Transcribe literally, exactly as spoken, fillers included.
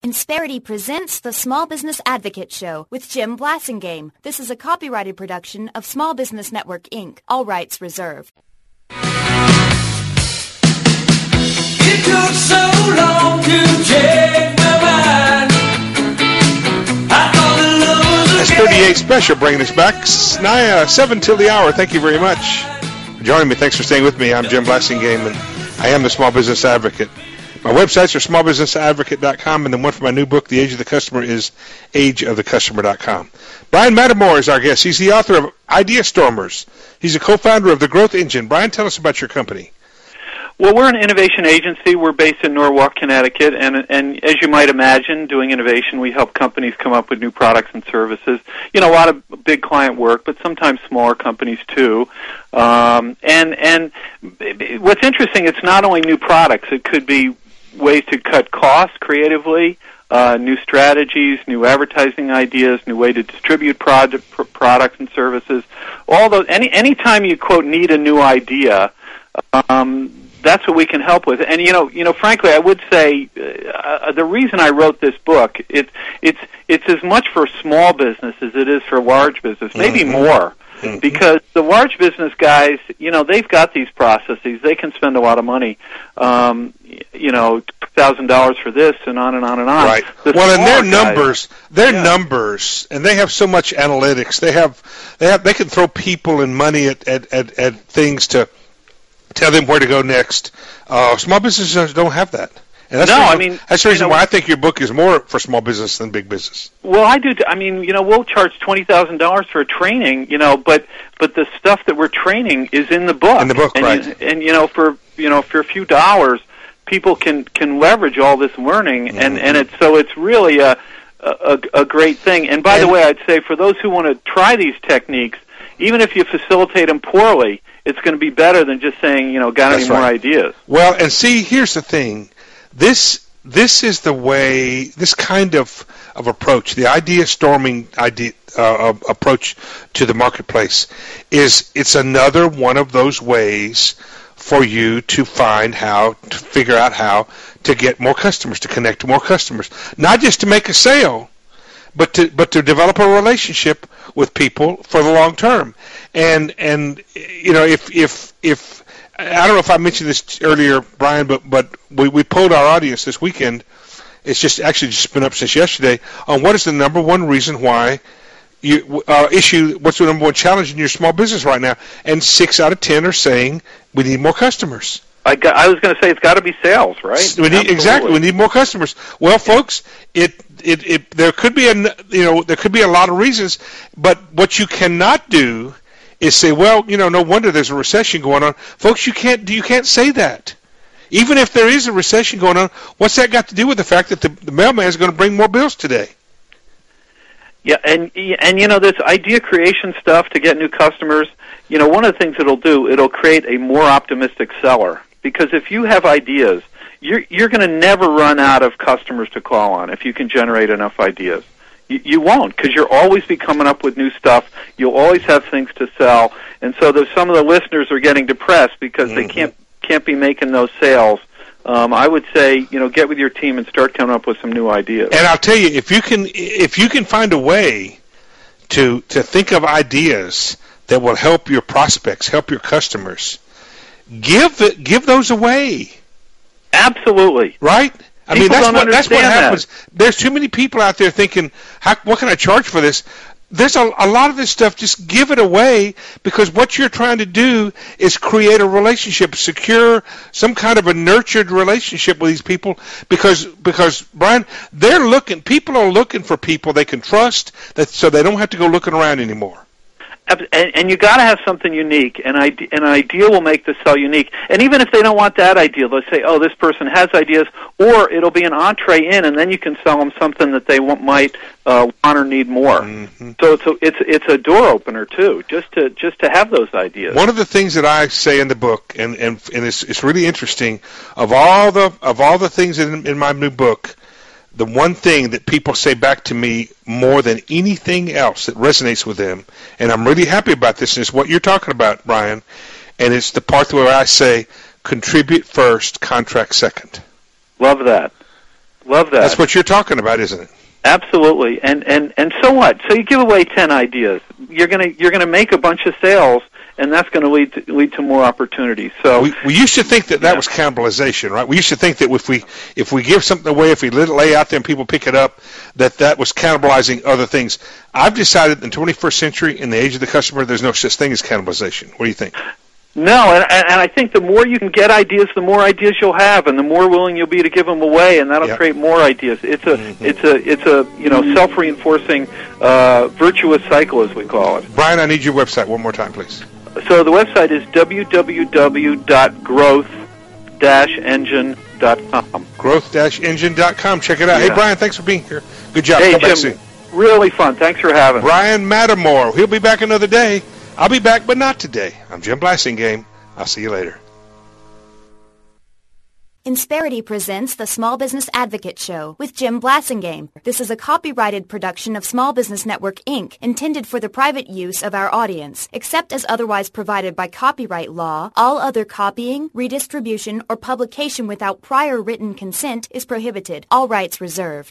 Insperity presents the Small Business Advocate Show with Jim Blasingame. This is a copyrighted production of Small Business Network, Incorporated. All rights reserved. It took so long to change my mind. I thought the love was S thirty-eight Special bringing us back. Nine, uh, seven till the hour. Thank you very much for joining me. Thanks for staying with me. I'm Jim Blasingame, and I am the Small Business Advocate. My websites are small business advocate dot com, and the one for my new book, The Age of the Customer, is age of the customer dot com. Brian Matamore is our guest. He's the author of Idea Stormers. He's a co-founder of The Growth Engine. Brian, tell us about your company. Well, we're an innovation agency. We're based in Norwalk, Connecticut, and and as you might imagine, doing innovation, we help companies come up with new products and services. You know, a lot of big client work, but sometimes smaller companies too. Um, and and what's interesting, it's not only new products. It could be ways to cut costs creatively, uh, new strategies, new advertising ideas, new way to distribute product, pr- products and services. All those. Any anytime you quote need a new idea. Um, That's what we can help with, and you know, you know. Frankly, I would say uh, the reason I wrote this book it it's it's as much for small business as it is for large business, maybe mm-hmm. more, mm-hmm. because the large business guys, you know, they've got these processes. They can spend a lot of money, um, you know, two thousand dollars for this, and on and on and on. Right. The well, and their guys, numbers, their yeah. numbers, and they have so much analytics. They have, they have, they can throw people and money at at at, at things to tell them where to go next. Uh, small businesses don't have that. And that's no, the reason, I mean that's the reason you know, why I think your book is more for small business than big business. Well, I do. I mean, you know, we'll charge twenty thousand dollars for a training, you know, but but the stuff that we're training is in the book. In the book, and, right? You, and you know, for you know, for a few dollars, people can can leverage all this learning, mm-hmm. and and it's so it's really a a, a great thing. And by and, the way, I'd say for those who want to try these techniques, even if you facilitate them poorly, it's going to be better than just saying, you know, got any That's more right. ideas. Well, and see, here's the thing. This this is the way, this kind of, of approach, the idea storming idea, uh, approach to the marketplace, is it's another one of those ways for you to find how, to figure out how to get more customers, to connect to more customers. Not just to make a sale, but to but to develop a relationship with people for the long term. And and you know, if if if I don't know if I mentioned this earlier, Brian, but but we, we polled our audience this weekend. It's just actually just been up since yesterday on what is the number one reason why you uh, issue. What's the number one challenge in your small business right now? And six out of ten are saying we need more customers. I, got, I was going to say it's got to be sales, right? We need, exactly. We need more customers. Well, folks, it, it it there could be a you know there could be a lot of reasons, but what you cannot do is say, well, you know, no wonder there's a recession going on, folks. You can't you can't say that. Even if there is a recession going on, what's that got to do with the fact that the, the mailman is going to bring more bills today? Yeah, and and you know, this idea creation stuff to get new customers. You know, one of the things it'll do, it'll create a more optimistic seller. Because if you have ideas, you're, you're going to never run out of customers to call on if you can generate enough ideas. You, you won't, because you'll always be coming up with new stuff. You'll always have things to sell. And so there's some of the listeners are getting depressed because mm-hmm. they can't can't be making those sales. Um, I would say, you know, get with your team and start coming up with some new ideas. And I'll tell you, if you can if you can find a way to to think of ideas that will help your prospects, help your customers, Give it, give those away. Absolutely. Right? I people mean, that's don't what that's what happens. That. There's too many people out there thinking, How, what can I charge for this? There's a, a lot of this stuff, just give it away, because what you're trying to do is create a relationship, secure some kind of a nurtured relationship with these people, because, because Brian, they're looking, people are looking for people they can trust, that so they don't have to go looking around anymore. And, and you got to have something unique, and ide- an idea will make the sell unique. And even if they don't want that idea, let's say, oh, this person has ideas, or it'll be an entree in, and then you can sell them something that they want, might uh, want or need more. Mm-hmm. So it's a, it's it's a door opener too, just to just to have those ideas. One of the things that I say in the book, and and, and it's it's really interesting, of all the of all the things in, in my new book, the one thing that people say back to me more than anything else that resonates with them, and I'm really happy about this, and it's what you're talking about, Brian, and it's the part where I say, contribute first, contract second. Love that. Love that. That's what you're talking about, isn't it? Absolutely. And and and so what? So you give away ten ideas. You're gonna you're gonna make a bunch of sales, and that's going to lead to lead to more opportunities. So we, we used to think that that yeah. was cannibalization, right? We used to think that if we if we give something away, if we let it lay out there and people pick it up, that that was cannibalizing other things. I've decided in the twenty-first century, in the age of the customer, there's no such thing as cannibalization. What do you think? No, and, and I think the more you can get ideas, the more ideas you'll have, and the more willing you'll be to give them away, and that'll yep. create more ideas. It's a, mm-hmm. it's a, it's a, you know, self-reinforcing, uh, virtuous cycle, as we call it. Brian, I need your website one more time, please. So the website is w w w dot growth dash engine dot com. growth dash engine dot com. Check it out. Yeah. Hey, Brian, thanks for being here. Good job. Hey, Come back Jim, soon. Really fun. Thanks for having me. Brian Mattermore. He'll be back another day. I'll be back, but not today. I'm Jim Blasingame. I'll see you later. Insperity presents the Small Business Advocate Show with Jim Blasingame. This is a copyrighted production of Small Business Network, Incorporated, intended for the private use of our audience. Except as otherwise provided by copyright law, all other copying, redistribution, or publication without prior written consent is prohibited. All rights reserved.